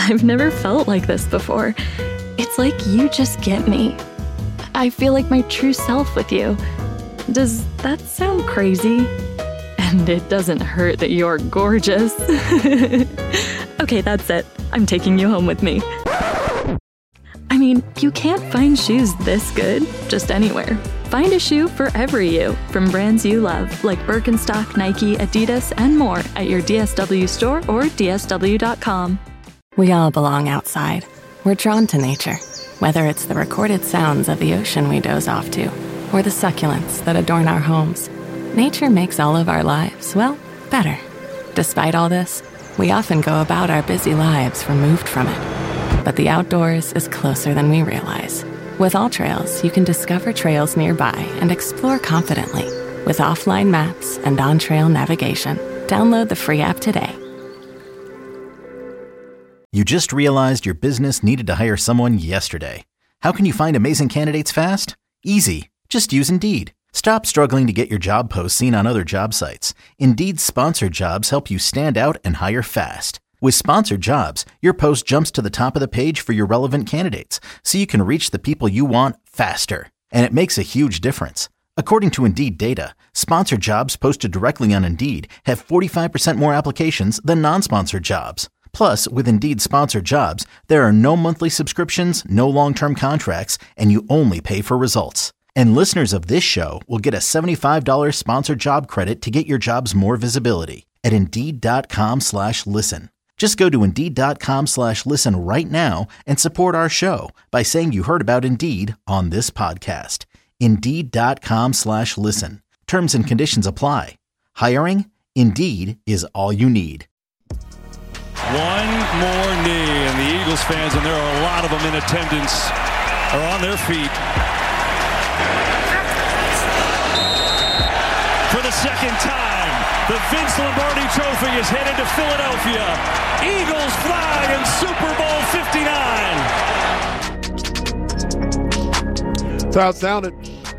I've never felt like this before. It's like you just get me. I feel like my true self with you. Does that sound crazy? And it doesn't hurt that you're gorgeous. Okay, that's it. I'm taking you home with me. I mean, you can't find shoes this good just anywhere. Find a shoe for every you from brands you love, like Birkenstock, Nike, Adidas, and more at your DSW store or dsw.com. We all belong outside. We're drawn to nature, whether it's the recorded sounds of the ocean we doze off to, or the succulents that adorn our homes. Nature makes all of our lives, well, better. Despite all this, we often go about our busy lives removed from it. But the outdoors is closer than we realize. With AllTrails, you can discover trails nearby and explore confidently. With offline maps and on-trail navigation, download the free app today. You just realized your business needed to hire someone yesterday. How can you find amazing candidates fast? Easy. Just use Indeed. Stop struggling to get your job posts seen on other job sites. Indeed's sponsored jobs help you stand out and hire fast. With sponsored jobs, your post jumps to the top of the page for your relevant candidates, so you can reach the people you want faster. And it makes a huge difference. According to Indeed data, sponsored jobs posted directly on Indeed have 45% more applications than non-sponsored jobs. Plus, with Indeed sponsored jobs, there are no monthly subscriptions, no long-term contracts, and you only pay for results. And listeners of this show will get a $75 sponsored job credit to get your jobs more visibility at Indeed.com/listen. Just go to Indeed.com/listen right now and support our show by saying you heard about Indeed on this podcast. Indeed.com/listen. Terms and conditions apply. Hiring? Indeed is all you need. One more knee, and the Eagles fans, and there are a lot of them in attendance, are on their feet. For the second time, the Vince Lombardi Trophy is headed to Philadelphia. Eagles fly in Super Bowl 59. That's how it sounded.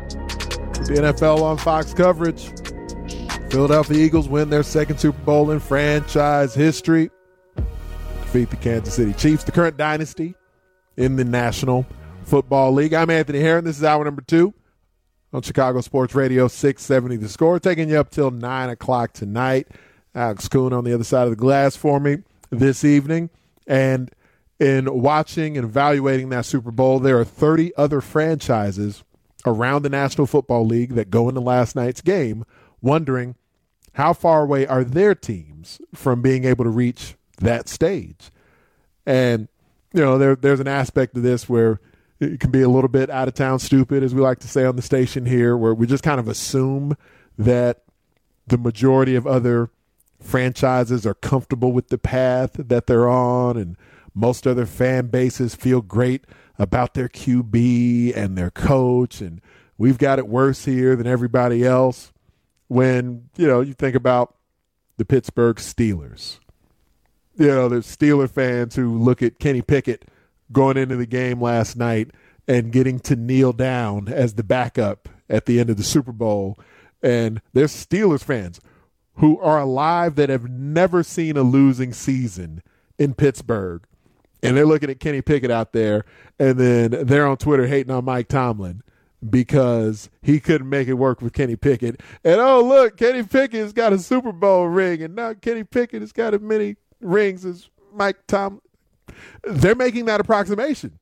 The NFL on Fox coverage. Philadelphia Eagles win their second Super Bowl in franchise history. Defeat the Kansas City Chiefs, the current dynasty in the National Football League. I'm Anthony Herron. This is hour number 2 on Chicago Sports Radio 670 The Score. Taking you up till 9 o'clock tonight. Alex Kuhn on the other side of the glass for me this evening. And in watching and evaluating that Super Bowl, there are 30 other franchises around the National Football League that go into last night's game wondering how far away are their teams from being able to reach that stage. And, you know, there's an aspect of this where it can be a little bit out of town stupid, as we like to say on the station here, where we just kind of assume that the majority of other franchises are comfortable with the path that they're on, and most other fan bases feel great about their QB and their coach, and we've got it worse here than everybody else. When, you know, you think about the Pittsburgh Steelers. You know, there's Steeler fans who look at Kenny Pickett going into the game last night and getting to kneel down as the backup at the end of the Super Bowl. And there's Steelers fans who are alive that have never seen a losing season in Pittsburgh. And they're looking at Kenny Pickett out there, and then they're on Twitter hating on Mike Tomlin because he couldn't make it work with Kenny Pickett. And, oh, look, Kenny Pickett's got a Super Bowl ring, and now Kenny Pickett has got as many rings as Mike Tomlin. They're making that approximation.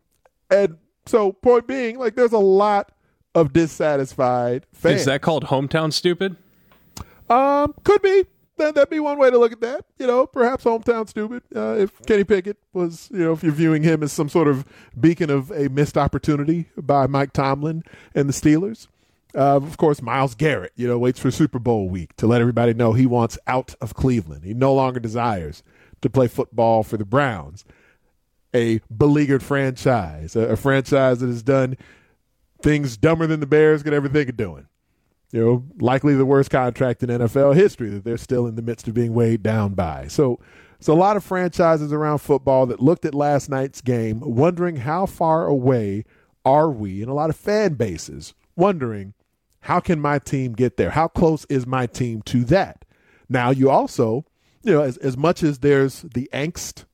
And so, point being, like, there's a lot of dissatisfied fans. Is that called hometown stupid? Could be. That'd be one way to look at that. You know, perhaps hometown stupid. If Kenny Pickett was, you know, if you're viewing him as some sort of beacon of a missed opportunity by Mike Tomlin and the Steelers. Of course, Myles Garrett, you know, waits for Super Bowl week to let everybody know he wants out of Cleveland. He no longer desires to play football for the Browns, a beleaguered franchise, a franchise that has done things dumber than the Bears could ever think of doing. You know, likely the worst contract in NFL history that they're still in the midst of being weighed down by. So a lot of franchises around football that looked at last night's game wondering how far away are we, and a lot of fan bases wondering, how can my team get there? How close is my team to that? Now, you also, you know, as much as there's the angst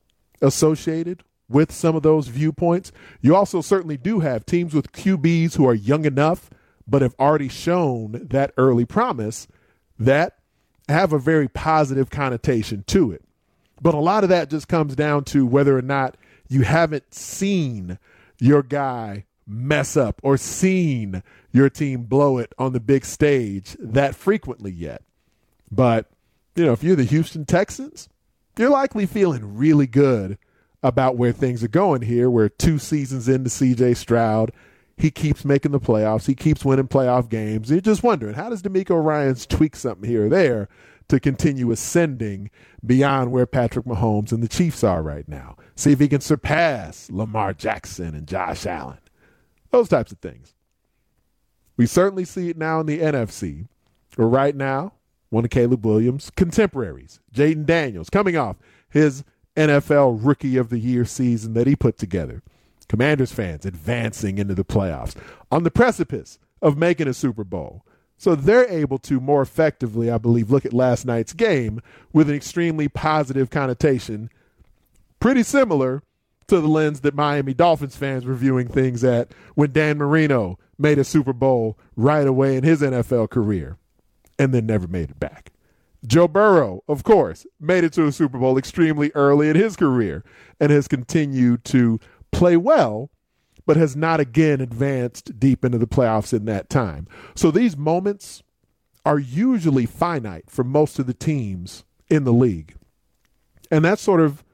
associated with some of those viewpoints. You also certainly do have teams with QBs who are young enough but have already shown that early promise that have a very positive connotation to it. But a lot of that just comes down to whether or not you haven't seen your guy mess up or seen your team blow it on the big stage that frequently yet. But, if you're the Houston Texans, you're likely feeling really good about where things are going here. We're 2 seasons into C.J. Stroud. He keeps making the playoffs. He keeps winning playoff games. You're just wondering, how does DeMeco Ryans tweak something here or there to continue ascending beyond where Patrick Mahomes and the Chiefs are right now? See if he can surpass Lamar Jackson and Josh Allen. Those types of things. We certainly see it now in the NFC, where right now, one of Caleb Williams' contemporaries, Jaden Daniels, coming off his NFL Rookie of the Year season that he put together. Commanders fans advancing into the playoffs on the precipice of making a Super Bowl. So they're able to more effectively, I believe, look at last night's game with an extremely positive connotation, pretty similar to the lens that Miami Dolphins fans were viewing things at when Dan Marino made a Super Bowl right away in his NFL career and then never made it back. Joe Burrow, of course, made it to a Super Bowl extremely early in his career and has continued to play well, but has not again advanced deep into the playoffs in that time. So these moments are usually finite for most of the teams in the league. And that sort of,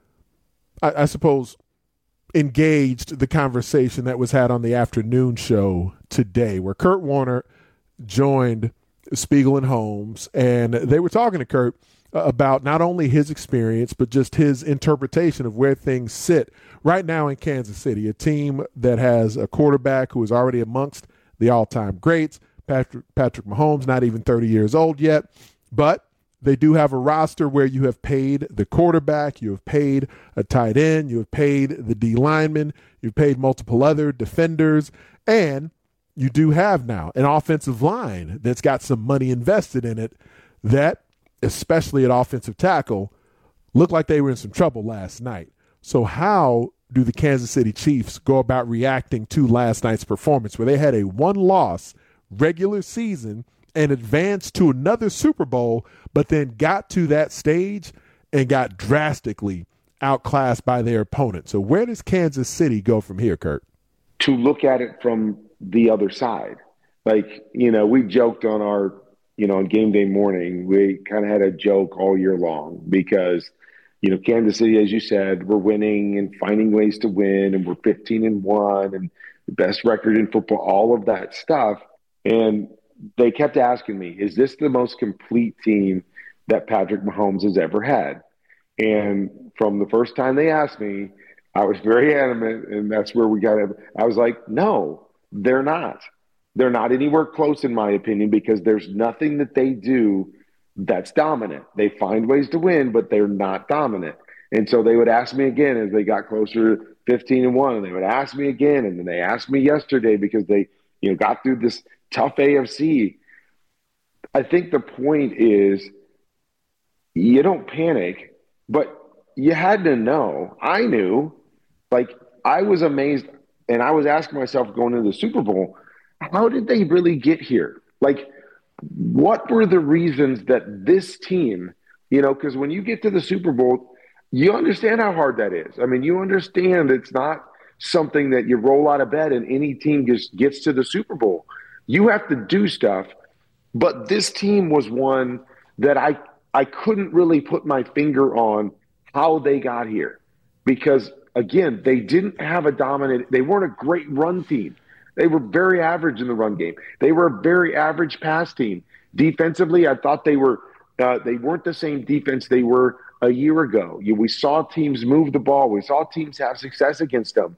I suppose, engaged the conversation that was had on the afternoon show today, where Kurt Warner joined Spiegel and Holmes, and they were talking to Kurt about not only his experience, but just his interpretation of where things sit right now in Kansas City, a team that has a quarterback who is already amongst the all-time greats. Patrick Mahomes, not even 30 years old yet, but they do have a roster where you have paid the quarterback, you have paid a tight end, you have paid the D lineman, you've paid multiple other defenders, and you do have now an offensive line that's got some money invested in it that, especially at offensive tackle, looked like they were in some trouble last night. So how do the Kansas City Chiefs go about reacting to last night's performance, where they had a one-loss regular season and advanced to another Super Bowl, but then got to that stage and got drastically outclassed by their opponent? So where does Kansas City go from here, Kurt? To look at it from the other side. Like, we joked on our, on game day morning, we kind of had a joke all year long because, Kansas City, as you said, we're winning and finding ways to win, and we're 15-1 and the best record in football, all of that stuff. And they kept asking me, is this the most complete team that Patrick Mahomes has ever had? And from the first time they asked me, I was very adamant, and that's where we got it. I was like, no, they're not. They're not anywhere close, in my opinion, because there's nothing that they do that's dominant. They find ways to win, but they're not dominant. And so they would ask me again as they got closer to 15-1, and they would ask me again, and then they asked me yesterday because they, got through this tough AFC. I think the point is you don't panic, but you had to know. I knew. I was amazed, and I was asking myself going into the Super Bowl, how did they really get here? What were the reasons that this team, because when you get to the Super Bowl, you understand how hard that is. I mean, you understand it's not something that you roll out of bed and any team just gets to the Super Bowl. You have to do stuff. But this team was one that I couldn't really put my finger on how they got here. Because, again, they didn't have they weren't a great run team. They were very average in the run game. They were a very average pass team. Defensively, I thought they weren't the same defense they were a year ago. We saw teams move the ball. We saw teams have success against them.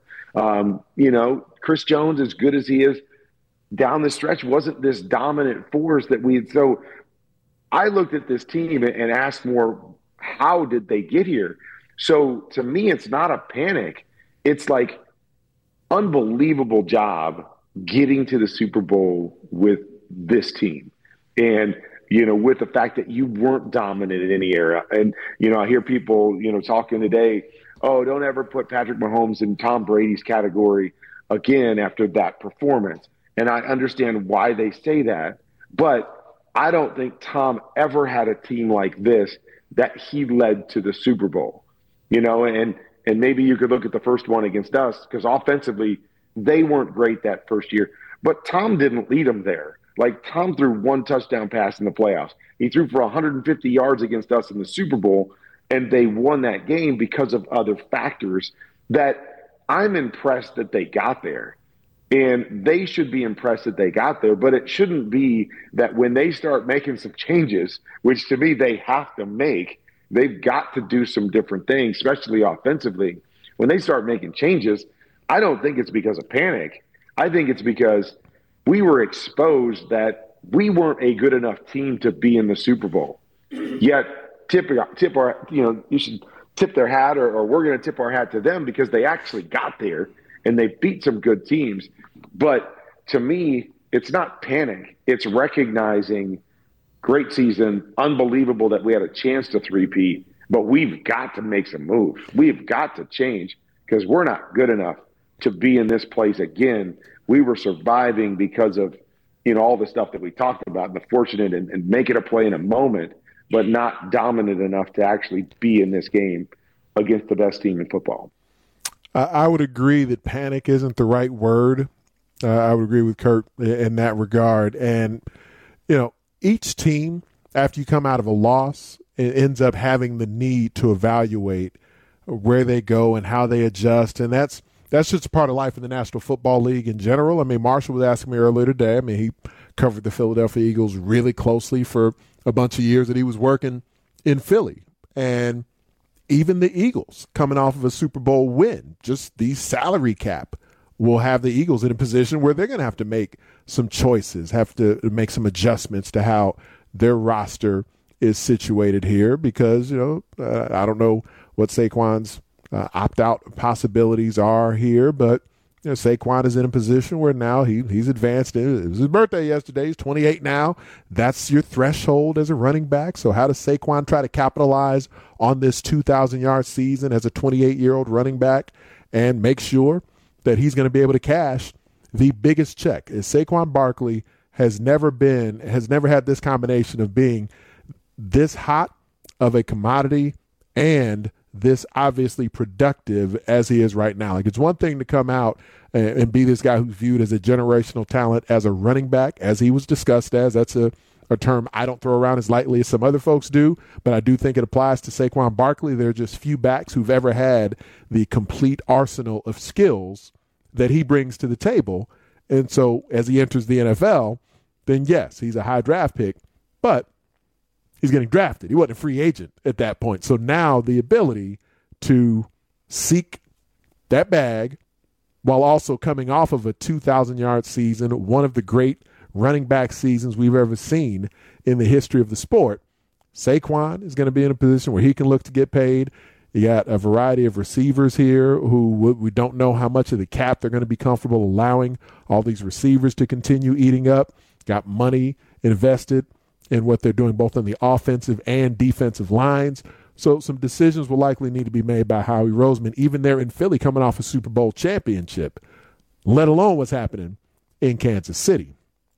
Chris Jones, as good as he is down the stretch, wasn't this dominant force that we had. So I looked at this team and asked more, how did they get here? So to me, it's not a panic. It's like, unbelievable job getting to the Super Bowl with this team. And, with the fact that you weren't dominant in any era. And, I hear people, talking today, oh, don't ever put Patrick Mahomes in Tom Brady's category again after that performance. And I understand why they say that, but I don't think Tom ever had a team like this that he led to the Super Bowl, and maybe you could look at the first one against us because offensively they weren't great that first year, but Tom didn't lead them there. Like, Tom threw one touchdown pass in the playoffs. He threw for 150 yards against us in the Super Bowl, and they won that game because of other factors that I'm impressed that they got there. And they should be impressed that they got there, but it shouldn't be that when they start making some changes, which to me they have to make, they've got to do some different things, especially offensively. When they start making changes, I don't think it's because of panic. I think it's because we were exposed that we weren't a good enough team to be in the Super Bowl. Yet you should tip their hat, or we're going to tip our hat to them because they actually got there and they beat some good teams. But to me, it's not panic. It's recognizing great season, unbelievable that we had a chance to three-peat, but we've got to make some moves. We've got to change because we're not good enough to be in this place again. We were surviving because of, all the stuff that we talked about, and the fortunate and making a play in a moment, but not dominant enough to actually be in this game against the best team in football. I would agree that panic isn't the right word. I would agree with Kurt in that regard. And, each team, after you come out of a loss, it ends up having the need to evaluate where they go and how they adjust. And that's just a part of life in the National Football League in general. I mean, Marshall was asking me earlier today. I mean, he covered the Philadelphia Eagles really closely for a bunch of years that he was working in Philly. And even the Eagles coming off of a Super Bowl win, just the salary cap will have the Eagles in a position where they're going to have to make some choices, have to make some adjustments to how their roster is situated here because, I don't know what Saquon's opt-out possibilities are here, but Saquon is in a position where now he's advanced. It was his birthday yesterday. He's 28 now. That's your threshold as a running back. So how does Saquon try to capitalize on this 2,000-yard season as a 28-year-old running back and make sure that he's going to be able to cash the biggest check? Saquon Barkley has never had this combination of being this hot of a commodity and this obviously productive as he is right now. Like, it's one thing to come out and be this guy who's viewed as a generational talent as a running back, as he was discussed as. That's a term I don't throw around as lightly as some other folks do, but I do think it applies to Saquon Barkley. There are just few backs who've ever had the complete arsenal of skills that he brings to the table. And so as he enters the NFL, then yes, he's a high draft pick, but he's getting drafted. He wasn't a free agent at that point. So now the ability to seek that bag while also coming off of a 2,000-yard season, one of the great running back seasons we've ever seen in the history of the sport, Saquon is going to be in a position where he can look to get paid. You got a variety of receivers here who we don't know how much of the cap they're going to be comfortable allowing all these receivers to continue eating up. Got money invested in what they're doing both on the offensive and defensive lines. So some decisions will likely need to be made by Howie Roseman, even there in Philly coming off a Super Bowl championship, let alone what's happening in Kansas City.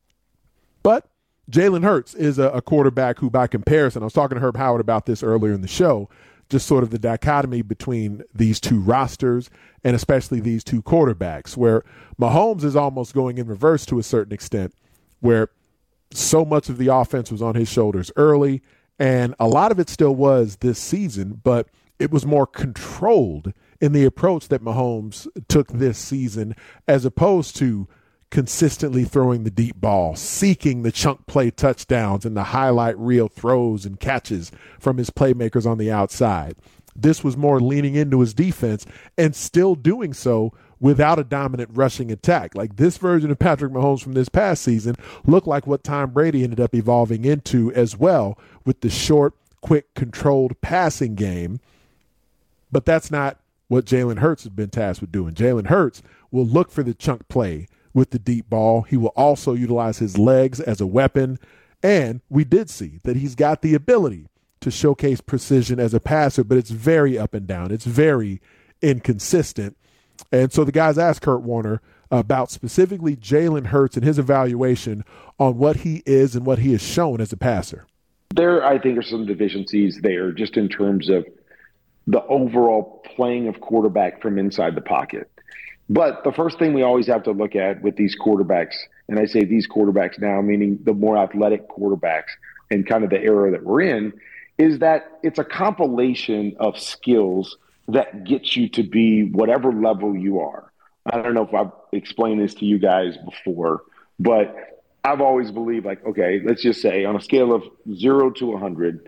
But Jalen Hurts is a quarterback who, by comparison, I was talking to Herb Howard about this earlier in the show, just sort of the dichotomy between these two rosters and especially these two quarterbacks, where Mahomes is almost going in reverse to a certain extent, where so much of the offense was on his shoulders early, and a lot of it still was this season, but it was more controlled in the approach that Mahomes took this season as opposed to consistently throwing the deep ball, seeking the chunk play touchdowns and the highlight reel throws and catches from his playmakers on the outside. This was more leaning into his defense and still doing so without a dominant rushing attack. Like, this version of Patrick Mahomes from this past season looked like what Tom Brady ended up evolving into as well, with the short, quick, controlled passing game. But that's not what Jalen Hurts has been tasked with doing. Jalen Hurts will look for the chunk play with the deep ball. He will also utilize his legs as a weapon. And we did see that he's got the ability to showcase precision as a passer, but it's very up and down. It's very inconsistent. And so the guys asked Kurt Warner about specifically Jalen Hurts and his evaluation on what he is and what he has shown as a passer. There, I think, are some deficiencies there just in terms of the overall playing of quarterback from inside the pocket. But the first thing we always have to look at with these quarterbacks, and I say these quarterbacks now, meaning the more athletic quarterbacks and kind of the era that we're in, is that it's a compilation of skills that gets you to be whatever level you are. I don't know if I've explained this to you guys before, but I've always believed, like, okay, let's just say on a scale of 0 to 100,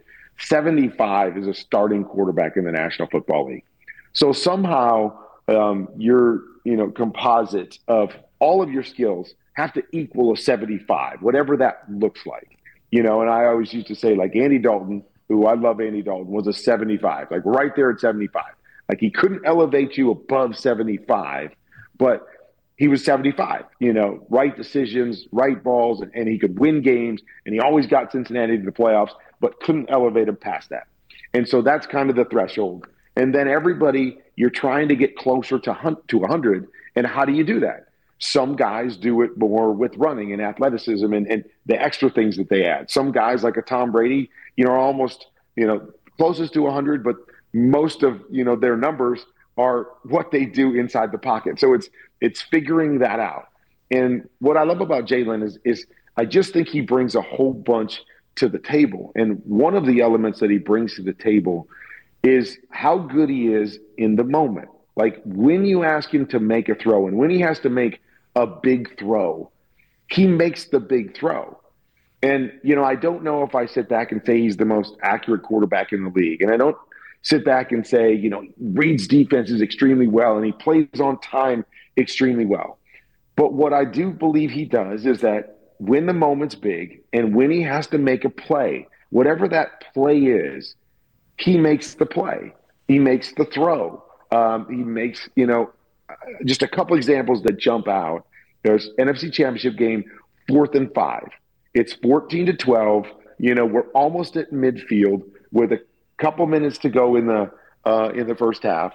75 is a starting quarterback in the National Football League. So somehow your composite of all of your skills have to equal a 75, whatever that looks like. And I always used to say, like, Andy Dalton, who I love, Andy Dalton, was a 75, like right there at 75. Like, he couldn't elevate you above 75, but he was 75, right decisions, right balls, and he could win games, and he always got Cincinnati to the playoffs, but couldn't elevate him past that. And so that's kind of the threshold. And then everybody, you're trying to get closer to 100, and how do you do that? Some guys do it more with running and athleticism and the extra things that they add. Some guys, like a Tom Brady, are almost, closest to 100, but most of, their numbers are what they do inside the pocket. So it's figuring that out. And what I love about Jalen is I just think he brings a whole bunch to the table. And one of the elements that he brings to the table is how good he is in the moment. Like, when you ask him to make a throw and when he has to make a big throw, he makes the big throw. And, I don't know if I sit back and say he's the most accurate quarterback in the league. And I don't sit back and say, reads defenses extremely well and he plays on time extremely well. But what I do believe he does is that when the moment's big and when he has to make a play, whatever that play is, he makes the play. He makes the throw. He makes, just a couple examples that jump out. There's NFC Championship game, 4th and 5. It's 14-12. We're almost at midfield with a couple minutes to go in the first half.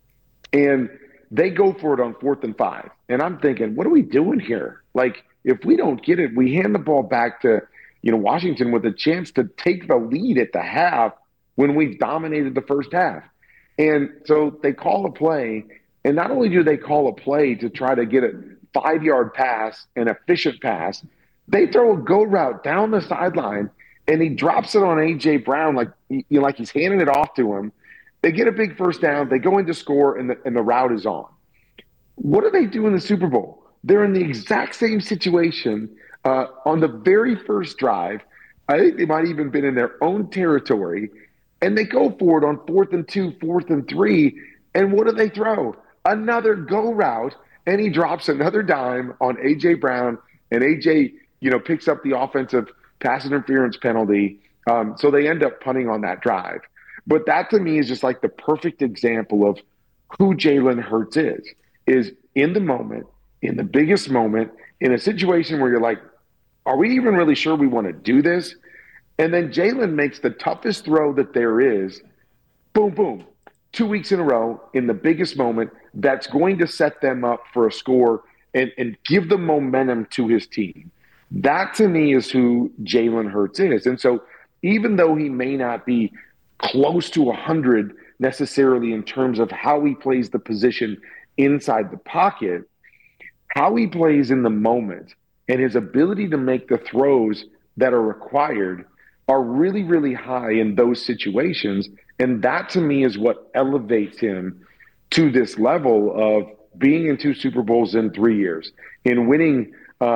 And they go for it on 4th and 5. And I'm thinking, what are we doing here? Like, if we don't get it, we hand the ball back to, Washington with a chance to take the lead at the half when we've dominated the first half. And so they call a play. And not only do they call a play to try to get a 5-yard pass, an efficient pass, they throw a go route down the sideline, and he drops it on A.J. Brown like he's handing it off to him. They get a big first down. They go in to score, and the route is on. What do they do in the Super Bowl? They're in the exact same situation on the very first drive. I think they might even been in their own territory, and they go for it on 4th and 2, 4th and 3, and what do they throw? Another go route, and he drops another dime on A.J. Brown, and A.J., picks up the offensive pass interference penalty. So they end up punting on that drive. But that, to me, is just like the perfect example of who Jalen Hurts is in the moment, in the biggest moment, in a situation where you're like, are we even really sure we want to do this? And then Jalen makes the toughest throw that there is. Boom, boom. 2 weeks in a row in the biggest moment that's going to set them up for a score and give the momentum to his team. That, to me, is who Jalen Hurts is. And so even though he may not be close to 100 necessarily in terms of how he plays the position inside the pocket, how he plays in the moment and his ability to make the throws that are required are really, really high in those situations. And that, to me, is what elevates him to this level of being in 2 Super Bowls in 3 years, in winning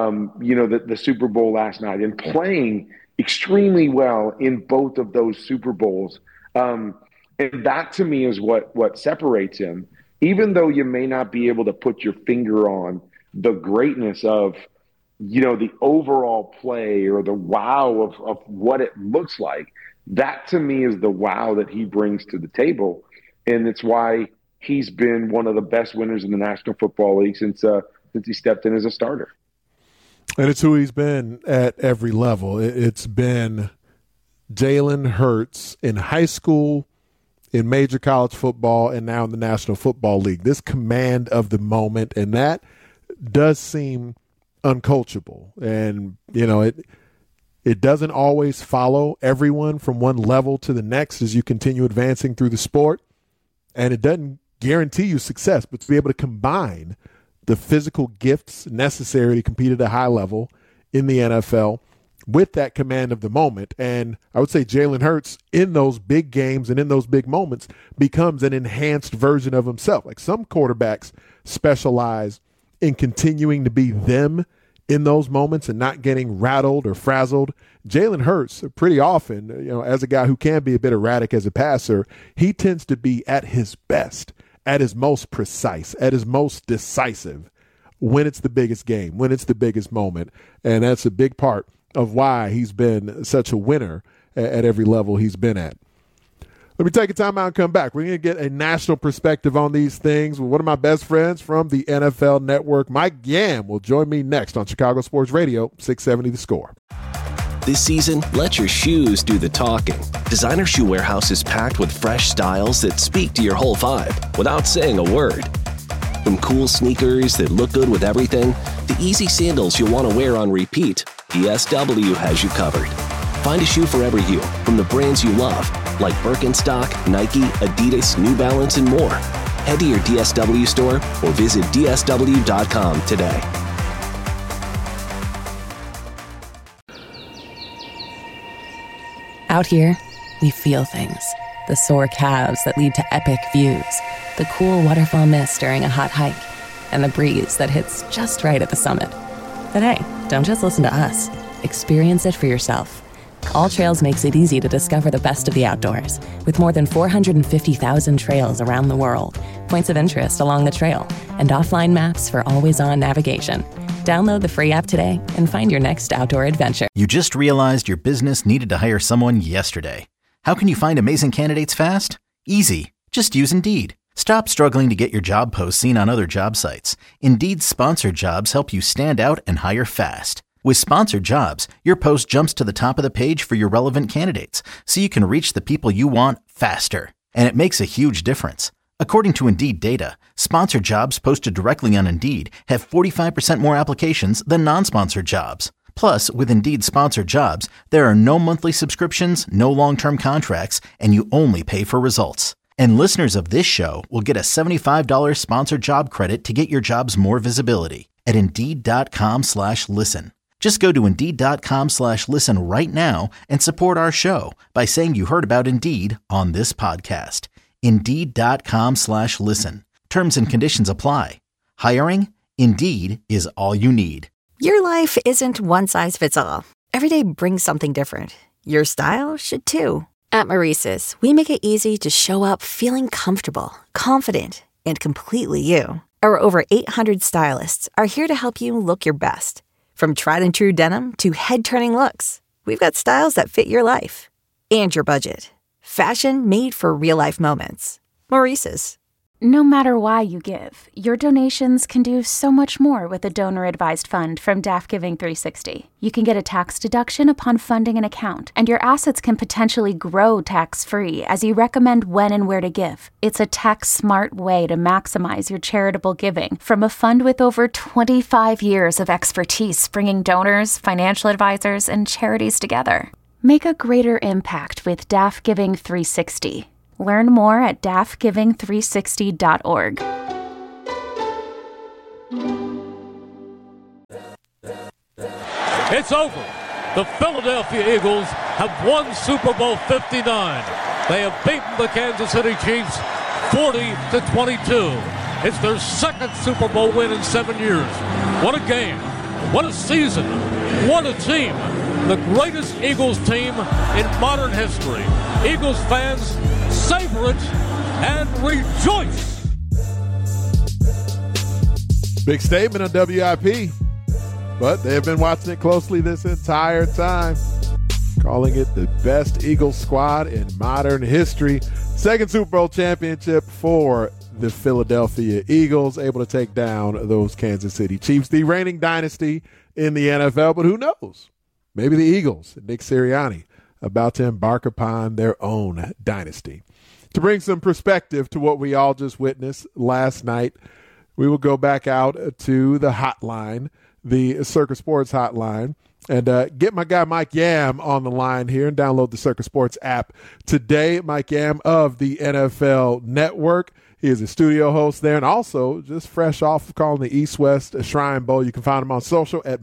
the Super Bowl last night, and playing extremely well in both of those Super Bowls. And that, to me, is what separates him, even though you may not be able to put your finger on the greatness of, the overall play or the wow of what it looks like. That, to me, is the wow that he brings to the table. And it's why he's been one of the best winners in the National Football League since he stepped in as a starter. And it's who he's been at every level. It's been Jalen Hurts in high school, in major college football, and now in the National Football League. This command of the moment, and that does seem uncoachable. And, you know, it doesn't always follow everyone from one level to the next as you continue advancing through the sport. And it doesn't guarantee you success, but to be able to combine the physical gifts necessary to compete at a high level in the NFL with that command of the moment. And I would say Jalen Hurts in those big games and in those big moments becomes an enhanced version of himself. Like some quarterbacks specialize in continuing to be them in those moments and not getting rattled or frazzled. Jalen Hurts, pretty often, you know, as a guy who can be a bit erratic as a passer, he tends to be at his best, at his most precise, at his most decisive when it's the biggest game, when it's the biggest moment. And that's a big part of why he's been such a winner at every level he's been at. Let me take a time out and come back. We're going to get a national perspective on these things with one of my best friends from the NFL Network. Mike Yam will join me next on Chicago Sports Radio, 670 The Score. This season, let your shoes do the talking. Designer Shoe Warehouse is packed with fresh styles that speak to your whole vibe without saying a word. From cool sneakers that look good with everything, to easy sandals you'll want to wear on repeat, DSW has you covered. Find a shoe for every you from the brands you love, like Birkenstock, Nike, Adidas, New Balance, and more. Head to your DSW store or visit DSW.com today. Out here, we feel things. The sore calves that lead to epic views, the cool waterfall mist during a hot hike, and the breeze that hits just right at the summit. But hey, don't just listen to us. Experience it for yourself. All Trails makes it easy to discover the best of the outdoors, with more than 450,000 trails around the world, points of interest along the trail, and offline maps for always-on navigation. Download the free app today and find your next outdoor adventure. You just realized your business needed to hire someone yesterday. How can you find amazing candidates fast? Easy. Just use Indeed. Stop struggling to get your job posts seen on other job sites. Indeed's sponsored jobs help you stand out and hire fast. With sponsored jobs, your post jumps to the top of the page for your relevant candidates, so you can reach the people you want faster. And it makes a huge difference. According to Indeed data, sponsored jobs posted directly on Indeed have 45% more applications than non-sponsored jobs. Plus, with Indeed sponsored jobs, there are no monthly subscriptions, no long-term contracts, and you only pay for results. And listeners of this show will get a $75 sponsored job credit to get your jobs more visibility at Indeed.com/listen. Just go to Indeed.com/listen right now and support our show by saying you heard about Indeed on this podcast. Indeed.com/listen. Terms and conditions apply. Hiring? Indeed is all you need. Your life isn't one size fits all. Every day brings something different. Your style should too. At Maurice's, we make it easy to show up feeling comfortable, confident, and completely you. Our over 800 stylists are here to help you look your best. From tried and true denim to head-turning looks, we've got styles that fit your life and your budget. Fashion made for real-life moments. Maurice's. No matter why you give, your donations can do so much more with a donor-advised fund from DAF Giving 360. You can get a tax deduction upon funding an account, and your assets can potentially grow tax-free as you recommend when and where to give. It's a tax-smart way to maximize your charitable giving from a fund with over 25 years of expertise bringing donors, financial advisors, and charities together. Make a greater impact with DAF Giving 360. Learn more at dafgiving360.org. It's over. The Philadelphia Eagles have won Super Bowl 59. They have beaten the Kansas City Chiefs 40-22. It's their second Super Bowl win in 7 years. What a game. What a season. What a team. The greatest Eagles team in modern history. Eagles fans, savor it and rejoice. Big statement on WIP, but they have been watching it closely this entire time, calling it the best Eagles squad in modern history. Second Super Bowl championship for the Philadelphia Eagles, able to take down those Kansas City Chiefs, the reigning dynasty in the NFL. But who knows? Maybe the Eagles, Nick Sirianni, about to embark upon their own dynasty. To bring some perspective to what we all just witnessed last night, we will go back out to the hotline, the Circa Sports hotline, and get my guy Mike Yam on the line here and download the Circa Sports app today. Mike Yam of the NFL Network. He is a studio host there and also just fresh off of calling the East-West Shrine Bowl. You can find him on social at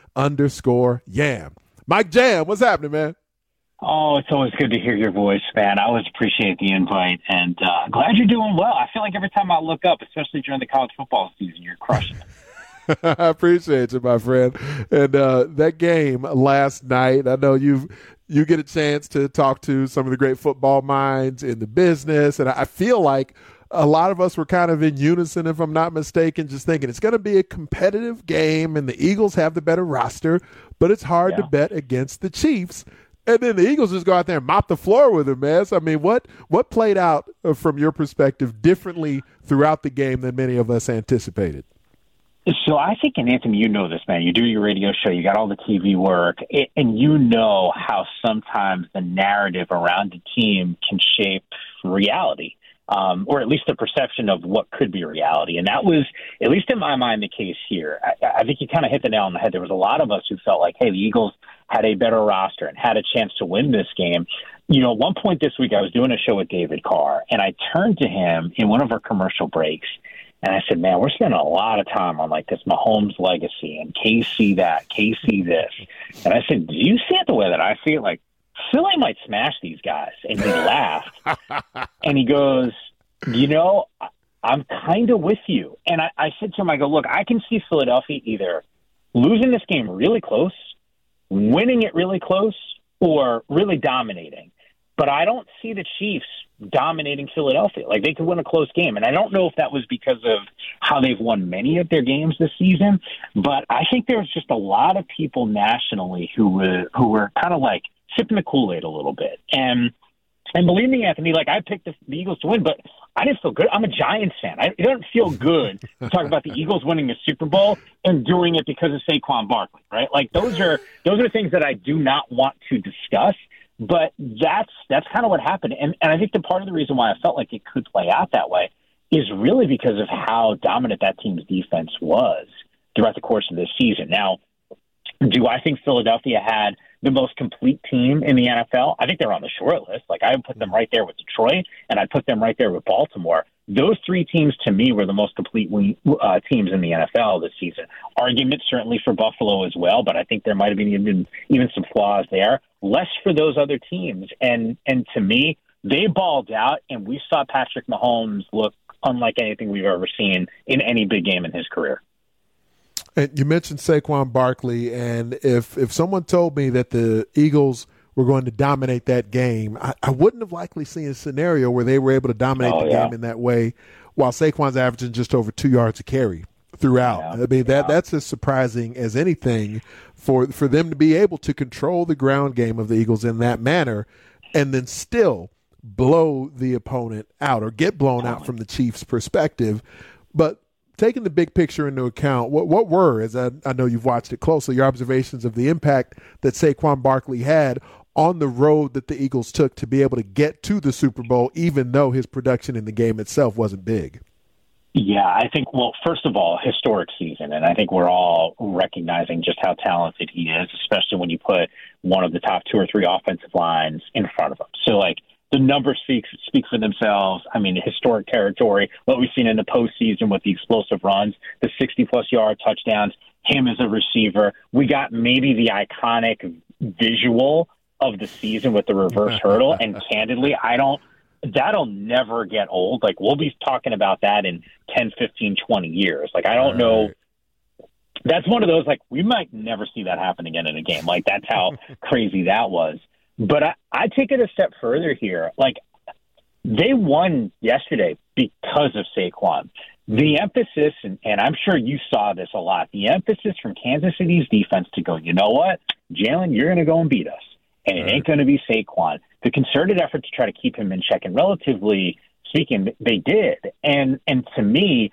Mike_Yam. Mike Jam, what's happening, man? Oh, it's always good to hear your voice, man. I always appreciate the invite, and glad you're doing well. I feel like every time I look up, especially during the college football season, you're crushing it. I appreciate you, my friend. And that game last night, I know you get a chance to talk to some of the great football minds in the business, and I feel like a lot of us were kind of in unison, if I'm not mistaken, just thinking it's going to be a competitive game, and the Eagles have the better roster, but it's hard to bet against the Chiefs. And then the Eagles just go out there and mop the floor with them, man. So, I mean, what played out from your perspective differently throughout the game than many of us anticipated? So I think, and Anthony, you know this, man. You do your radio show. You got all the TV work. And you know how sometimes the narrative around the team can shape reality, or at least the perception of what could be reality. And that was, at least in my mind, the case here. I think you kind of hit the nail on the head. There was a lot of us who felt like, hey, the Eagles had a better roster and had a chance to win this game. You know, at one point this week, I was doing a show with David Carr, and I turned to him in one of our commercial breaks, and I said, man, we're spending a lot of time on, like, this Mahomes legacy and KC that, KC this. And I said, do you see it the way that I see it? Like, Philly might smash these guys. And he laughed. And he goes, you know, I'm kind of with you. And I said to him, I go, look, I can see Philadelphia either losing this game really close, winning it really close, or really dominating. But I don't see the Chiefs dominating Philadelphia. Like, they could win a close game. And I don't know if that was because of how they've won many of their games this season, but I think there's just a lot of people nationally who were kind of like sipping the Kool-Aid a little bit. And believe me, Anthony, like, I picked the Eagles to win, but I didn't feel good. I'm a Giants fan. It doesn't feel good to talk about the Eagles winning the Super Bowl and doing it because of Saquon Barkley, right? Like, those are things that I do not want to discuss, but that's kind of what happened. And I think the part of the reason why I felt like it could play out that way is really because of how dominant that team's defense was throughout the course of this season. Now, do I think Philadelphia had the most complete team in the NFL? I think they're on the short list. Like, I would put them right there with Detroit, and I'd put them right there with Baltimore. Those three teams, to me, were the most complete teams in the NFL this season. Argument certainly for Buffalo as well, but I think there might have been even some flaws there. Less for those other teams. And to me, they balled out, and we saw Patrick Mahomes look unlike anything we've ever seen in any big game in his career. And you mentioned Saquon Barkley, and if someone told me that the Eagles were going to dominate that game, I wouldn't have likely seen a scenario where they were able to dominate the game in that way while Saquon's averaging just over 2 yards a carry throughout. I mean, that's as surprising as anything for them to be able to control the ground game of the Eagles in that manner and then still blow the opponent out or get blown out from the Chiefs' perspective. But taking the big picture into account, what were, as I know you've watched it closely, your observations of the impact that Saquon Barkley had on the road that the Eagles took to be able to get to the Super Bowl, even though his production in the game itself wasn't big? Yeah, I think, well, first of all, historic season, and I think we're all recognizing just how talented he is, especially when you put one of the top 2 or 3 offensive lines in front of him. So, like, the numbers speak for themselves. I mean, historic territory, what we've seen in the postseason with the explosive runs, the 60-plus yard touchdowns, him as a receiver. We got maybe the iconic visual of the season with the reverse hurdle, and candidly, that'll never get old. Like, we'll be talking about that in 10, 15, 20 years. Like, I don't know. That's one of those, like, we might never see that happen again in a game. Like, that's how crazy that was. But I take it a step further here. Like, they won yesterday because of Saquon. The emphasis, and I'm sure you saw this a lot, the emphasis from Kansas City's defense to go, you know what, Jalen, you're going to go and beat us. And it ain't going to be Saquon. The concerted effort to try to keep him in check, and relatively speaking, they did. And to me,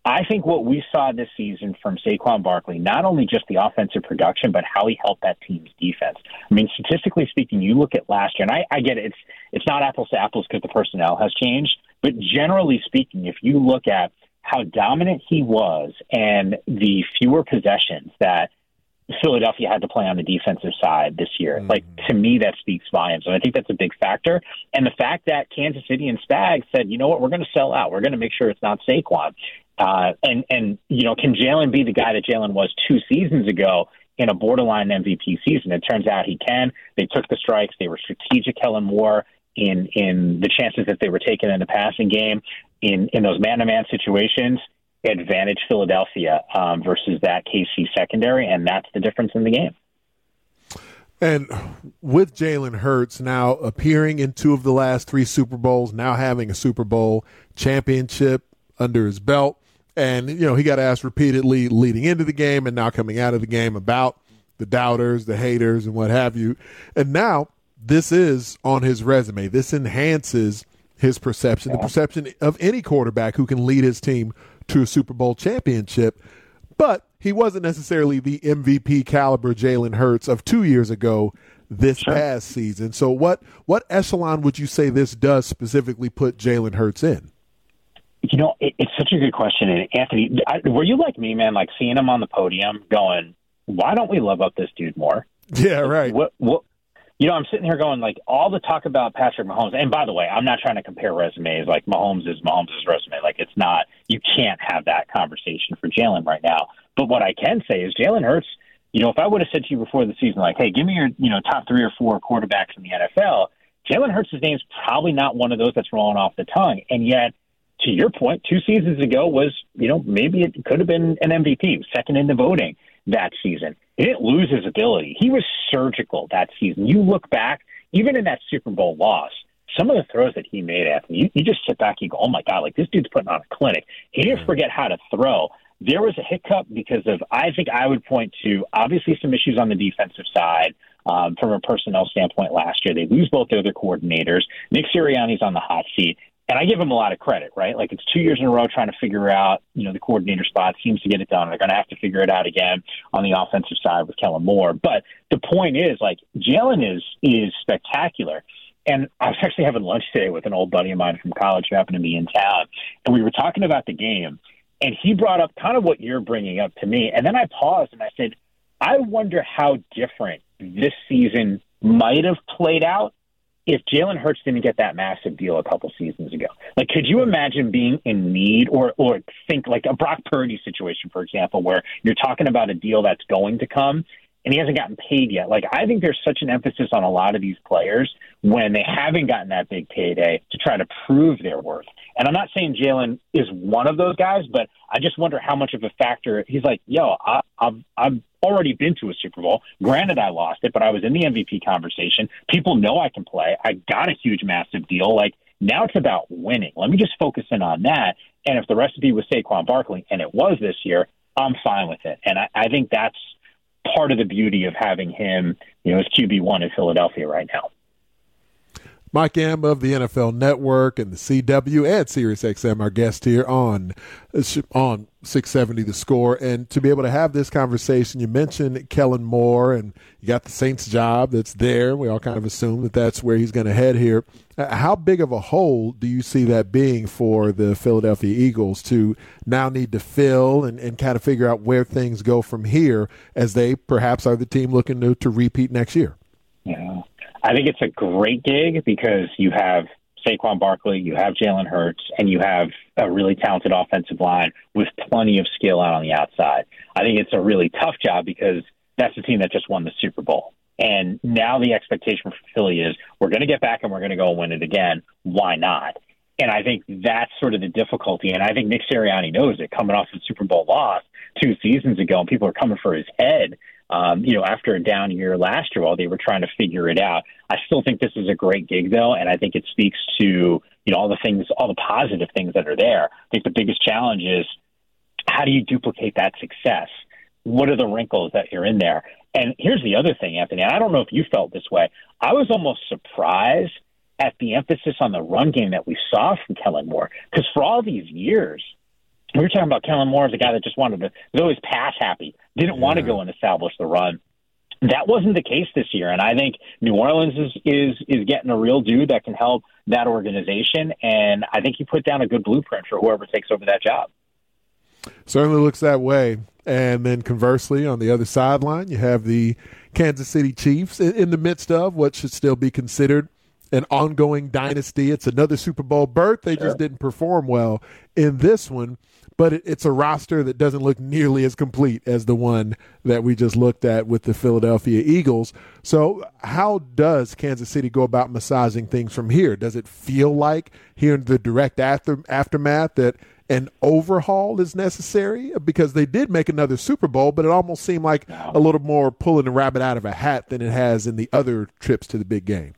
I think what we saw this season from Saquon Barkley, not only just the offensive production, but how he helped that team's defense. I mean, statistically speaking, you look at last year, and I get it, it's not apples to apples because the personnel has changed, but generally speaking, if you look at how dominant he was and the fewer possessions that Philadelphia had to play on the defensive side this year, like, to me, that speaks volumes. And I think that's a big factor. And the fact that Kansas City and Spags said, you know what, we're going to sell out. We're going to make sure it's not Saquon. And you know, can Jalen be the guy that Jalen was 2 seasons ago in a borderline MVP season? It turns out he can. They took the strikes. They were strategic, Kellen Moore, in the chances that they were taking in the passing game, in those man-to-man situations, advantage Philadelphia versus that KC secondary, and that's the difference in the game. And with Jalen Hurts now appearing in 2 of the last 3 Super Bowls, now having a Super Bowl championship under his belt, and, you know, he got asked repeatedly leading into the game and now coming out of the game about the doubters, the haters, and what have you. And now this is on his resume. This enhances his perception, the perception of any quarterback who can lead his team to a Super Bowl championship. But he wasn't necessarily the MVP caliber Jalen Hurts of 2 years ago this past season. So what echelon would you say this does specifically put Jalen Hurts in? You know, it's such a good question. And Anthony, were you like me, man, like seeing him on the podium going, why don't we love up this dude more? Yeah, right. What you know, I'm sitting here going, like, all the talk about Patrick Mahomes, and by the way, I'm not trying to compare resumes. Like, Mahomes is resume. Like, it's not, you can't have that conversation for Jalen right now. But what I can say is Jalen Hurts, you know, if I would have said to you before the season, like, hey, give me your, you know, top 3 or 4 quarterbacks in the NFL, Jalen Hurts' name's probably not one of those that's rolling off the tongue. And yet, to your point, 2 seasons ago was, you know, maybe it could have been an MVP, second in the voting that season. He didn't lose his ability. He was surgical that season. You look back, even in that Super Bowl loss, some of the throws that he made, Anthony, you just sit back and you go, oh, my God, like, this dude's putting on a clinic. He didn't forget how to throw. There was a hiccup because of, I think I would point to, obviously, some issues on the defensive side from a personnel standpoint last year. They lose both their other coordinators. Nick Sirianni's on the hot seat. And I give him a lot of credit, right? Like, it's 2 years in a row trying to figure out, you know, the coordinator spot, seems to get it done. They're going to have to figure it out again on the offensive side with Kellen Moore. But the point is, like, Jalen is spectacular. And I was actually having lunch today with an old buddy of mine from college who happened to be in town. And we were talking about the game. And he brought up kind of what you're bringing up to me. And then I paused and I said, I wonder how different this season might have played out if Jalen Hurts didn't get that massive deal a couple seasons ago. Like, could you imagine being in need or think like a Brock Purdy situation, for example, where you're talking about a deal that's going to come and he hasn't gotten paid yet? Like, I think there's such an emphasis on a lot of these players when they haven't gotten that big payday to try to prove their worth. And I'm not saying Jalen is one of those guys, but I just wonder how much of a factor he's like, yo, I've already been to a Super Bowl. Granted, I lost it, but I was in the MVP conversation. People know I can play. I got a huge, massive deal. Like, now it's about winning. Let me just focus in on that. And if the recipe was Saquon Barkley, and it was this year, I'm fine with it. And I think that's part of the beauty of having him, you know, as QB1 in Philadelphia right now. Mike Yam of the NFL Network and the CW and SiriusXM, our guest here on 670 The Score. And to be able to have this conversation, you mentioned Kellen Moore, and you got the Saints job that's there. We all kind of assume that that's where he's going to head here. How big of a hole do you see that being for the Philadelphia Eagles to now need to fill and kind of figure out where things go from here as they perhaps are the team looking to repeat next year? Yeah. I think it's a great gig because you have Saquon Barkley, you have Jalen Hurts, and you have a really talented offensive line with plenty of skill out on the outside. I think it's a really tough job because that's the team that just won the Super Bowl. And now the expectation for Philly is we're going to get back and we're going to go and win it again. Why not? And I think that's sort of the difficulty. And I think Nick Sirianni knows it coming off the Super Bowl loss 2 seasons ago, and people are coming for his head. You know, after a down year last year while they were trying to figure it out. I still think this is a great gig, though, and I think it speaks to, you know, all the positive things that are there. I think the biggest challenge is how do you duplicate that success? What are the wrinkles that you're in there? And here's the other thing, Anthony, and I don't know if you felt this way. I was almost surprised at the emphasis on the run game that we saw from Kellen Moore, because for all these years, We were talking about Kellen Moore as a guy that just was always pass happy, didn't want to go and establish the run. That wasn't the case this year, and I think New Orleans is getting a real dude that can help that organization, and I think he put down a good blueprint for whoever takes over that job. Certainly looks that way. And then conversely, on the other sideline, you have the Kansas City Chiefs in the midst of what should still be considered an ongoing dynasty. It's another Super Bowl berth. They just didn't perform well in this one. But it's a roster that doesn't look nearly as complete as the one that we just looked at with the Philadelphia Eagles. So how does Kansas City go about massaging things from here? Does it feel like, here in the direct aftermath, that an overhaul is necessary? Because they did make another Super Bowl, but it almost seemed like a little more pulling the rabbit out of a hat than it has in the other trips to the big game.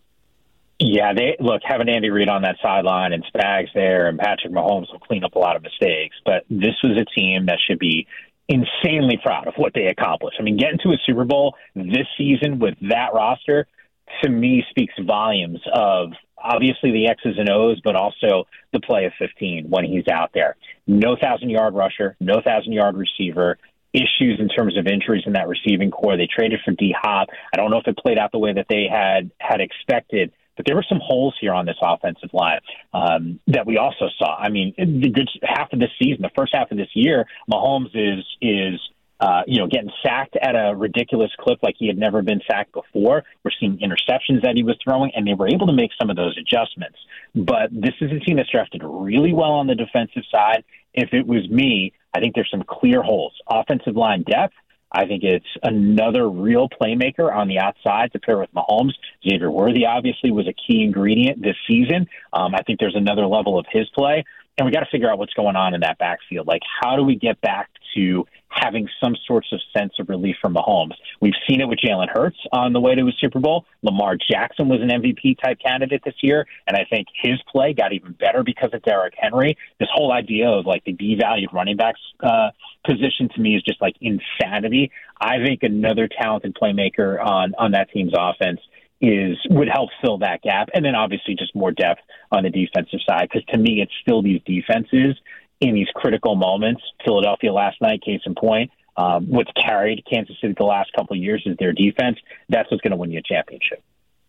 Yeah, having Andy Reid on that sideline and Spags there and Patrick Mahomes will clean up a lot of mistakes. But this was a team that should be insanely proud of what they accomplished. I mean, getting to a Super Bowl this season with that roster, to me, speaks volumes of obviously the X's and O's, but also the play of 15 when he's out there. No 1,000-yard rusher, no 1,000-yard receiver. Issues in terms of injuries in that receiving core. They traded for D-Hop. I don't know if it played out the way that they had expected, but there were some holes here on this offensive line that we also saw. I mean, the good half of this season, the first half of this year, Mahomes is getting sacked at a ridiculous clip like he had never been sacked before. We're seeing interceptions that he was throwing, and they were able to make some of those adjustments. But this is a team that's drafted really well on the defensive side. If it was me, I think there's some clear holes. Offensive line depth, I think it's another real playmaker on the outside to pair with Mahomes. Xavier Worthy obviously was a key ingredient this season. I think there's another level of his play. And we got to figure out what's going on in that backfield. Like, how do we get back to having some sorts of sense of relief from Mahomes? We've seen it with Jalen Hurts on the way to a Super Bowl. Lamar Jackson was an MVP-type candidate this year, and I think his play got even better because of Derrick Henry. This whole idea of, like, the devalued running backs position to me is just, like, insanity. I think another talented playmaker on that team's offense would help fill that gap. And then obviously just more depth on the defensive side, because to me, it's still these defenses in these critical moments. Philadelphia last night, case in point, what's carried Kansas City the last couple of years is their defense. That's what's going to win you a championship.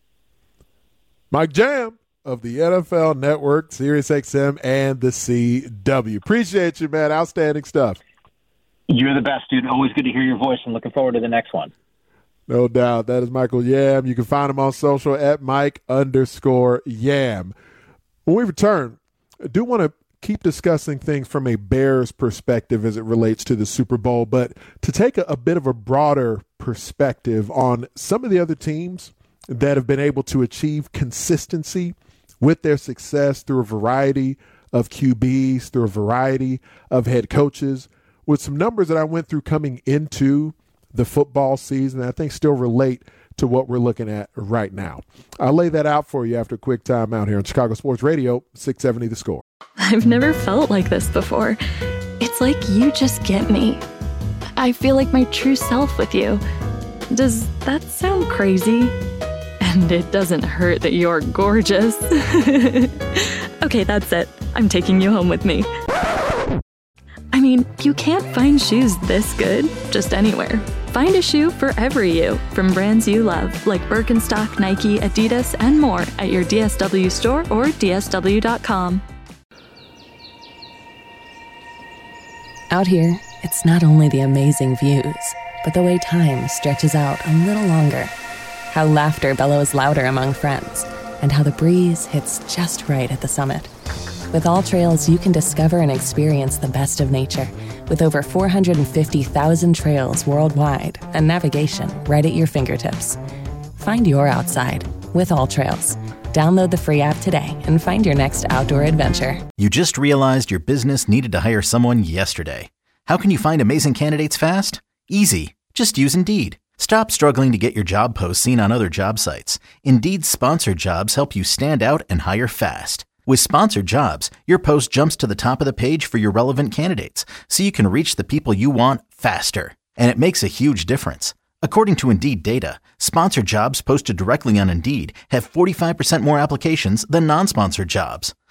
Mike Jam of the NFL Network, SiriusXM, and the CW. Appreciate you, man. Outstanding stuff. You're the best, dude. Always good to hear your voice, and looking forward to the next one. No doubt. That is Michael Yam. You can find him on social at Mike_Yam. When we return, I do want to keep discussing things from a Bears perspective as it relates to the Super Bowl, but to take a bit of a broader perspective on some of the other teams that have been able to achieve consistency with their success through a variety of QBs, through a variety of head coaches, with some numbers that I went through coming into the football season that I think still relate to what we're looking at right now. I'll lay that out for you after a quick time out here on Chicago Sports Radio, 670 The Score. I've never felt like this before. It's like you just get me. I feel like my true self with you. Does that sound crazy? And it doesn't hurt that you're gorgeous. Okay, that's it. I'm taking you home with me. I mean, you can't find shoes this good just anywhere. Find a shoe for every you from brands you love, like Birkenstock, Nike, Adidas, and more at your DSW store or DSW.com. Out here, it's not only the amazing views, but the way time stretches out a little longer. How laughter bellows louder among friends, and how the breeze hits just right at the summit. With AllTrails, you can discover and experience the best of nature with over 450,000 trails worldwide and navigation right at your fingertips. Find your outside with AllTrails. Download the free app today and find your next outdoor adventure. You just realized your business needed to hire someone yesterday. How can you find amazing candidates fast? Easy. Just use Indeed. Stop struggling to get your job posts seen on other job sites. Indeed's sponsored jobs help you stand out and hire fast. With sponsored jobs, your post jumps to the top of the page for your relevant candidates, so you can reach the people you want faster. And it makes a huge difference. According to Indeed data, sponsored jobs posted directly on Indeed have 45% more applications than non-sponsored jobs.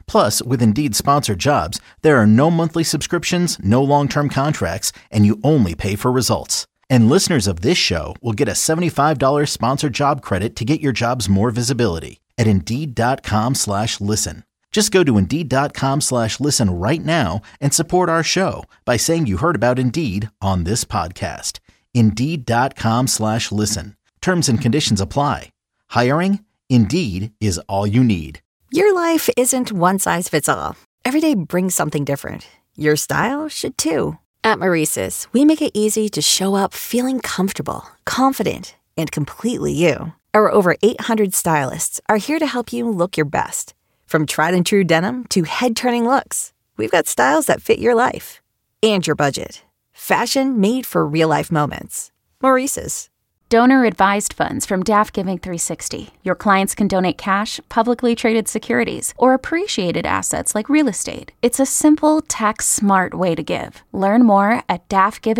Plus, with Indeed Sponsored Jobs, there are no monthly subscriptions, no long-term contracts, and you only pay for results. And listeners of this show will get a $75 sponsored job credit to get your jobs more visibility at Indeed.com/listen. Just go to Indeed.com/listen right now and support our show by saying you heard about Indeed on this podcast. Indeed.com/listen. Terms and conditions apply. Hiring? Indeed is all you need. Your life isn't one size fits all. Every day brings something different. Your style should too. At Maurice's, we make it easy to show up feeling comfortable, confident, and completely you. Our over 800 stylists are here to help you look your best. From tried and true denim to head-turning looks, we've got styles that fit your life and your budget. Fashion made for real-life moments. Maurice's. Donor-advised funds from DAF Giving 360. Your clients can donate cash, publicly traded securities, or appreciated assets like real estate. It's a simple, tax-smart way to give. Learn more at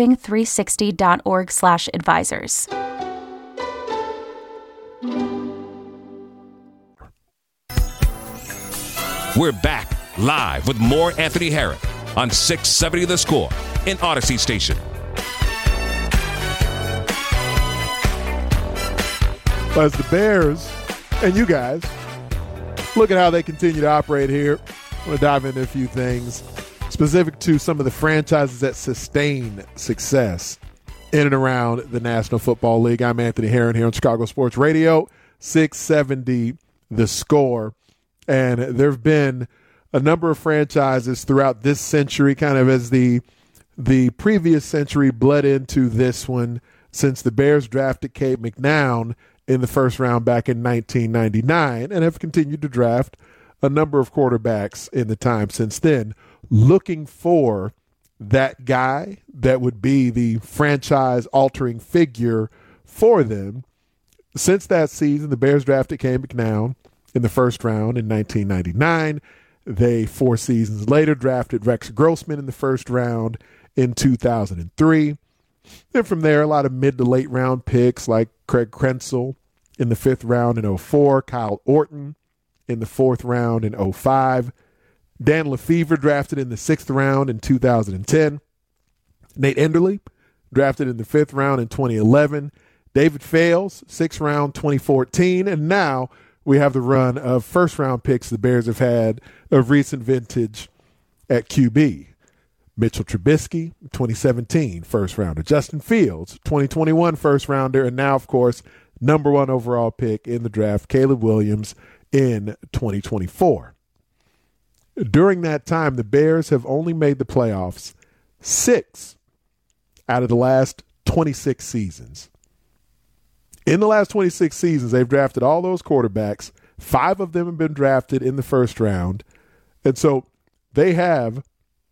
dafgiving360.org/advisors. We're back live with more Anthony Herron on 670 The Score in Odyssey Station. As the Bears and you guys look at how they continue to operate here, I want to dive into a few things specific to some of the franchises that sustain success in and around the National Football League. I'm Anthony Herron here on Chicago Sports Radio, 670 The Score. And there have been a number of franchises throughout this century, kind of as the previous century bled into this one, since the Bears drafted Cade McNown in the first round back in 1999 and have continued to draft a number of quarterbacks in the time since then, looking for that guy that would be the franchise-altering figure for them. Since that season, the Bears drafted Cade McNown in the first round in 1999. They, 4 seasons later, drafted Rex Grossman in the first round in 2003. Then from there, a lot of mid to late round picks like Craig Krenzel in the 5th round in 2004, Kyle Orton in the 4th round in 2005, Dan Lefevre drafted in the 6th round in 2010, Nate Enderle drafted in the 5th round in 2011, David Fales, 6th round 2014, and now we have the run of first-round picks the Bears have had of recent vintage at QB. Mitchell Trubisky, 2017 first-rounder. Justin Fields, 2021 first-rounder. And now, of course, number 1 overall pick in the draft, Caleb Williams, in 2024. During that time, the Bears have only made the playoffs 6 out of the last 26 seasons. In the last 26 seasons, they've drafted all those quarterbacks. 5 of them have been drafted in the first round. And so they have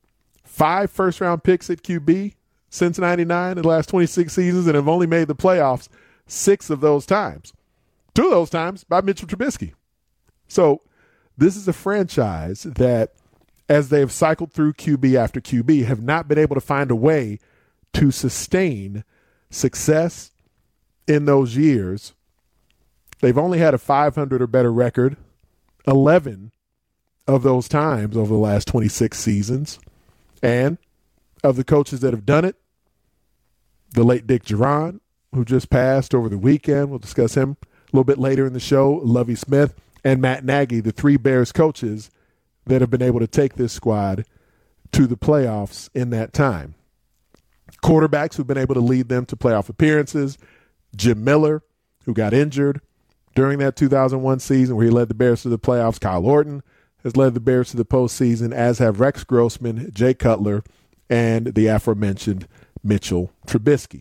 5 first-round picks at QB since 99 in the last 26 seasons and have only made the playoffs 6 of those times. 2 of those times by Mitchell Trubisky. So this is a franchise that, as they've cycled through QB after QB, have not been able to find a way to sustain success in those years. They've only had a 500 or better record 11 of those times over the last 26 seasons. And of the coaches that have done it, the late Dick Jauron, who just passed over the weekend, we'll discuss him a little bit later in the show, Lovie Smith, and Matt Nagy, the 3 Bears coaches that have been able to take this squad to the playoffs in that time. Quarterbacks who've been able to lead them to playoff appearances, Jim Miller, who got injured during that 2001 season where he led the Bears to the playoffs. Kyle Orton has led the Bears to the postseason, as have Rex Grossman, Jay Cutler, and the aforementioned Mitchell Trubisky.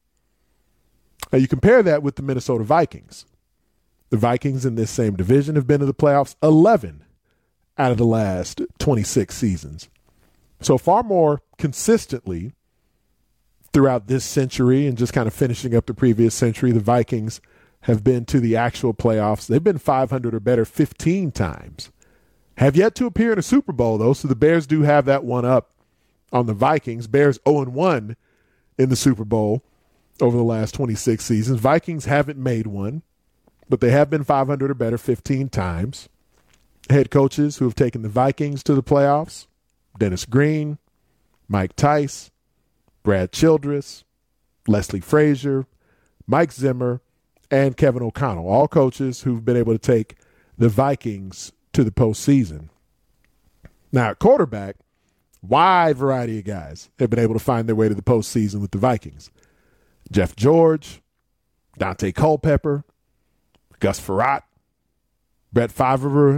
Now you compare that with the Minnesota Vikings. The Vikings in this same division have been to the playoffs 11 out of the last 26 seasons. So far more consistently throughout this century and just kind of finishing up the previous century, the Vikings have been to the actual playoffs. They've been 500 or better 15 times. Have yet to appear in a Super Bowl, though, so the Bears do have that one up on the Vikings. Bears 0-1 in the Super Bowl over the last 26 seasons. Vikings haven't made one, but they have been 500 or better 15 times. head coaches who have taken the Vikings to the playoffs: Dennis Green, Mike Tice, Brad Childress, Leslie Frazier, Mike Zimmer, and Kevin O'Connell, all coaches who've been able to take the Vikings to the postseason. Now, at quarterback, wide variety of guys have been able to find their way to the postseason with the Vikings. Jeff George, Dante Culpepper, Gus Frerotte, Brett Favre,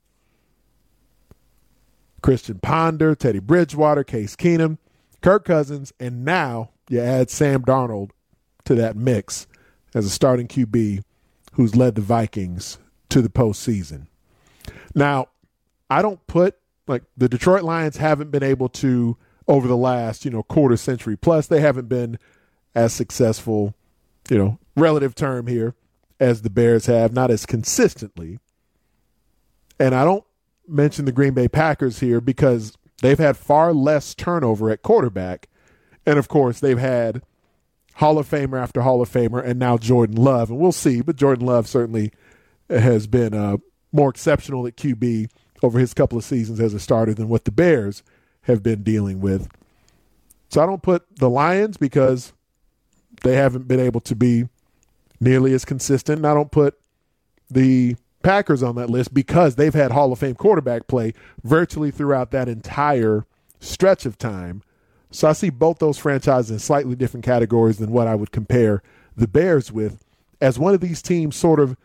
Christian Ponder, Teddy Bridgewater, Case Keenum, Kirk Cousins, and now you add Sam Darnold to that mix as a starting QB who's led the Vikings to the postseason. Now, I don't put, like, the Detroit Lions haven't been able to, over the last, quarter century plus, they haven't been as successful, relative term here, as the Bears have, not as consistently. And I don't mention the Green Bay Packers here because they've had far less turnover at quarterback. And, of course, they've had Hall of Famer after Hall of Famer, and now Jordan Love. And we'll see, but Jordan Love certainly has been more exceptional at QB over his couple of seasons as a starter than what the Bears have been dealing with. So I don't put the Lions because they haven't been able to be nearly as consistent. And I don't put the Packers on that list because they've had Hall of Fame quarterback play virtually throughout that entire stretch of time. So I see both those franchises in slightly different categories than what I would compare the Bears with, as one of these teams sort of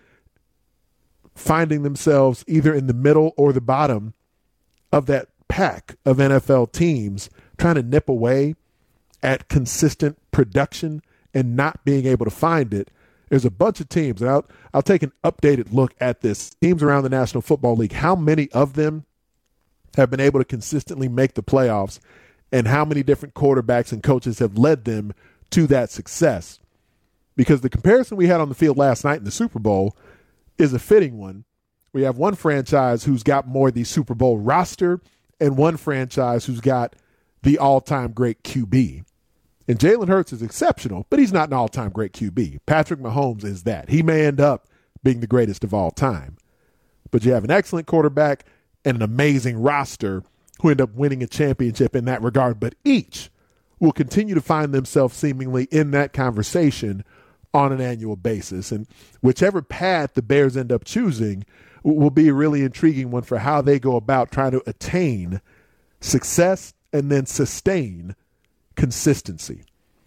finding themselves either in the middle or the bottom of that pack of NFL teams, trying to nip away at consistent production and not being able to find it. There's a bunch of teams, and I'll take an updated look at this. Teams around the National Football League, how many of them have been able to consistently make the playoffs, and how many different quarterbacks and coaches have led them to that success? Because the comparison we had on the field last night in the Super Bowl is a fitting one. We have one franchise who's got more of the Super Bowl roster and one franchise who's got the all-time great QB. And Jalen Hurts is exceptional, but he's not an all-time great QB. Patrick Mahomes is that. He may end up being the greatest of all time. But you have an excellent quarterback and an amazing roster who end up winning a championship in that regard. But each will continue to find themselves seemingly in that conversation on an annual basis. And whichever path the Bears end up choosing will be a really intriguing one for how they go about trying to attain success and then sustain consistency.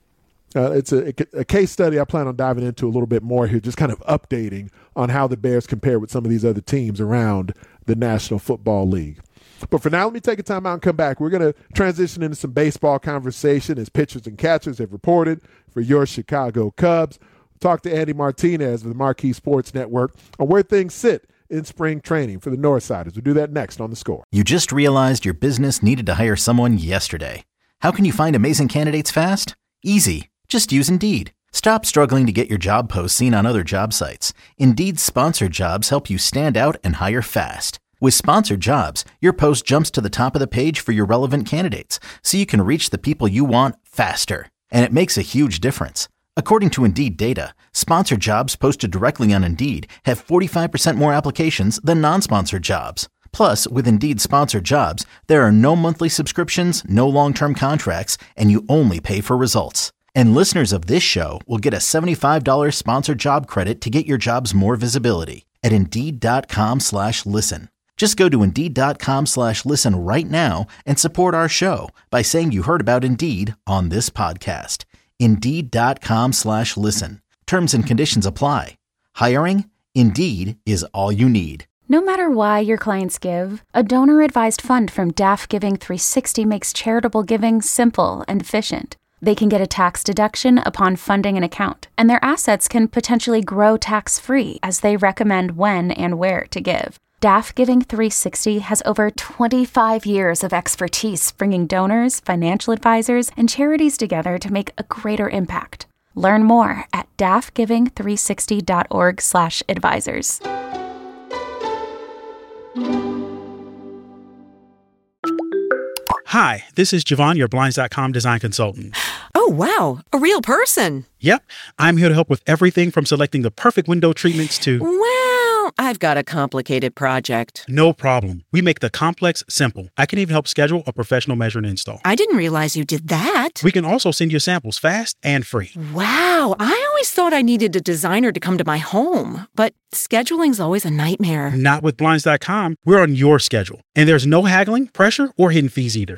It's a case study I plan on diving into a little bit more here, just kind of updating on how the Bears compare with some of these other teams around the National Football League. But for now, let me take a time out and come back. We're going to transition into some baseball conversation as pitchers and catchers have reported for your Chicago Cubs. Talk to Andy Martinez of the Marquee Sports Network on where things sit in spring training for the Northsiders. We'll do that next on The Score. You just realized your business needed to hire someone yesterday. How can you find amazing candidates fast? Easy. Just use Indeed. Stop struggling to get your job posts seen on other job sites. Indeed's sponsored jobs help you stand out and hire fast. With sponsored jobs, your post jumps to the top of the page for your relevant candidates, so you can reach the people you want faster. And it makes a huge difference. According to Indeed data, sponsored jobs posted directly on Indeed have 45% more applications than non-sponsored jobs. Plus, with Indeed sponsored jobs, there are no monthly subscriptions, no long-term contracts, and you only pay for results. And listeners of this show will get a $75 sponsored job credit to get your jobs more visibility at Indeed.com/listen. Just go to Indeed.com/listen right now and support our show by saying you heard about Indeed on this podcast. Indeed.com/listen. Terms and conditions apply. Hiring? Indeed is all you need. No matter why your clients give, a donor-advised fund from DAF Giving 360 makes charitable giving simple and efficient. They can get a tax deduction upon funding an account, and their assets can potentially grow tax-free as they recommend when and where to give. DAF Giving 360 has over 25 years of expertise bringing donors, financial advisors, and charities together to make a greater impact. Learn more at dafgiving360.org/advisors. Hi, this is Javon, your Blinds.com design consultant. Oh, wow. A real person. Yep. I'm here to help with everything from selecting the perfect window treatments to... Well, I've got a complicated project. No problem. We make the complex simple. I can even help schedule a professional measure and install. I didn't realize you did that. We can also send you samples fast and free. Wow, I always thought I needed a designer to come to my home, but scheduling's always a nightmare. Not with Blinds.com. We're on your schedule, and there's no haggling, pressure, or hidden fees either.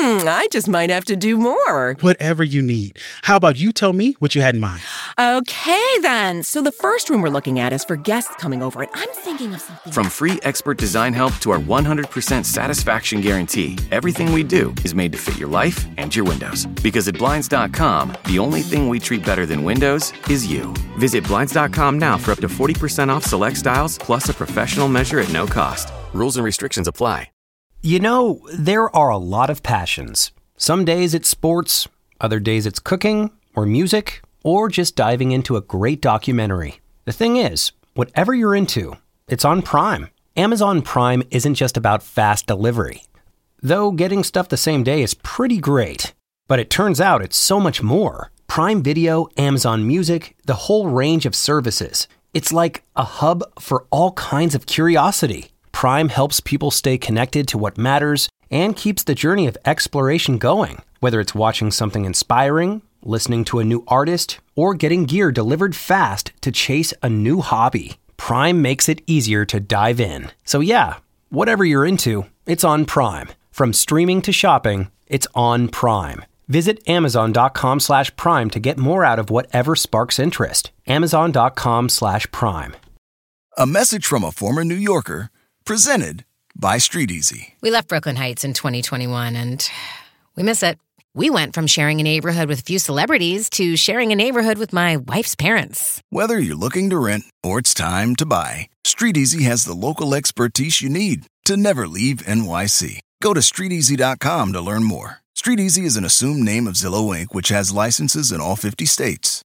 I just might have to do more. Whatever you need. How about you tell me what you had in mind? Okay, then. So the first room we're looking at is for guests coming over, and I'm thinking of something. From free expert design help to our 100% satisfaction guarantee, everything we do is made to fit your life and your windows. Because at Blinds.com, the only thing we treat better than windows is you. Visit Blinds.com now for up to 40% off select styles, plus a professional measure at no cost. Rules and restrictions apply. You know, there are a lot of passions. Some days it's sports, other days it's cooking, or music, or just diving into a great documentary. The thing is, whatever you're into, it's on Prime. Amazon Prime isn't just about fast delivery. Though getting stuff the same day is pretty great. But it turns out it's so much more. Prime Video, Amazon Music, the whole range of services. It's like a hub for all kinds of curiosity. Prime helps people stay connected to what matters and keeps the journey of exploration going. Whether it's watching something inspiring, listening to a new artist, or getting gear delivered fast to chase a new hobby, Prime makes it easier to dive in. So yeah, whatever you're into, it's on Prime. From streaming to shopping, it's on Prime. Visit Amazon.com/Prime to get more out of whatever sparks interest. Amazon.com/Prime. A message from a former New Yorker, presented by StreetEasy. We left Brooklyn Heights in 2021 and we miss it. We went from sharing a neighborhood with a few celebrities to sharing a neighborhood with my wife's parents. Whether you're looking to rent or it's time to buy, StreetEasy has the local expertise you need to never leave NYC. Go to StreetEasy.com to learn more. StreetEasy is an assumed name of Zillow Inc., which has licenses in all 50 states.